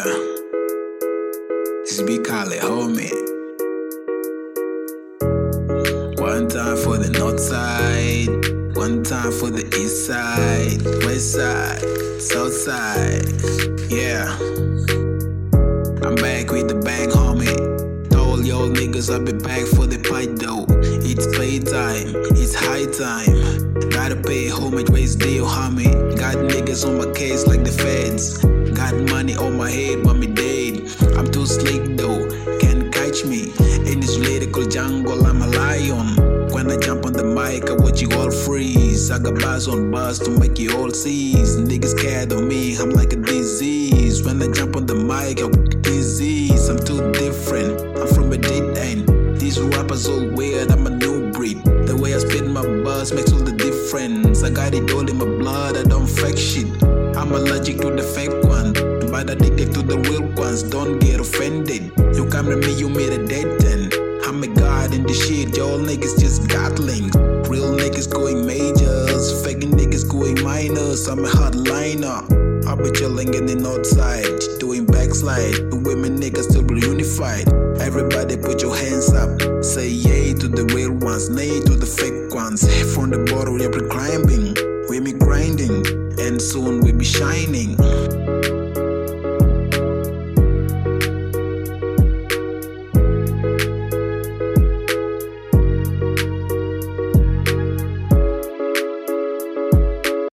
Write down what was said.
Yeah, this is Big Khaled, homie. One time for the north side, one time for the east side, west side, south side. Yeah, I'm back with the bang, homie. Told y'all niggas I'll be back for the fight though. It's playtime, it's high time. Gotta pay homage, raise deal, homie. Got niggas on my case like the feds. Got money on my head, but me dead. I'm too slick though, can't catch me. In this lyrical jungle, I'm a lion. When I jump on the mic, I watch you all freeze. I got bars on bars to make you all seize. Niggas scared of me, I'm like a disease. When I jump on the mic, I disease. I'm too different, I'm from a dead end. These rappers all weird, I'm a new breed. The way I spit my bars makes all the difference. I got it all in my blood, I don't fake shit. I'm allergic to the fake one, but addicted to the real ones. Don't get offended. You come to me, you made a dead end. I'm a god in the shit, y'all niggas just got links. Real niggas going majors, fake niggas going minors. I'm a hardliner. I'll be chilling in the north side, doing backslide. The women niggas still be unified. Everybody put your hands up. Say yay to the real ones, nay to the fake ones. From the bottom we be climbing, we be grinding, and soon we be shining.